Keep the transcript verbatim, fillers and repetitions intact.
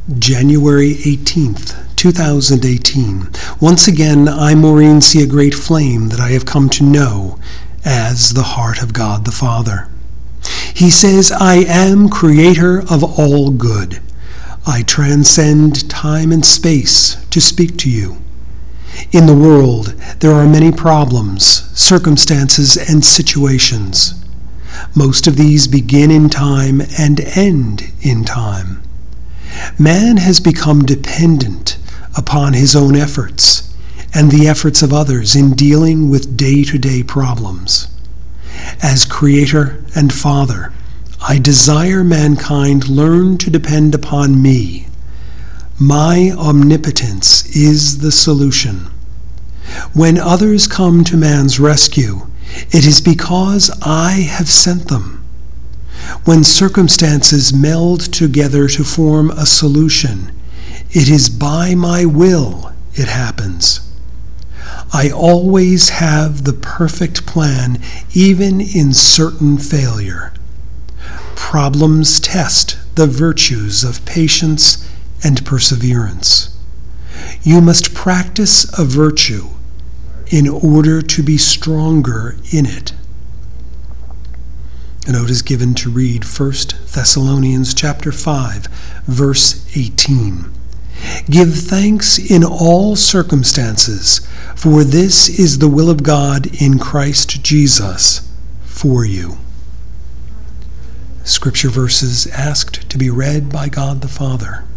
January eighteenth, two thousand eighteen. Once again, I, Maureen, see a great flame that I have come to know as the heart of God the Father. He says, I am creator of all good. I transcend time and space to speak to you. In the world, there are many problems, circumstances, and situations. Most of these begin in time and end in time. Man has become dependent upon his own efforts and the efforts of others in dealing with day-to-day problems. As Creator and Father, I desire mankind learn to depend upon me. My omnipotence is the solution. When others come to man's rescue, it is because I have sent them. When circumstances meld together to form a solution, it is by my will it happens. I always have the perfect plan, even in certain failure. Problems test the virtues of patience and perseverance. You must practice a virtue in order to be stronger in it. A note is given to read First Thessalonians chapter five, verse eighteen. Give thanks in all circumstances, for this is the will of God in Christ Jesus for you. Scripture verses asked to be read by God the Father.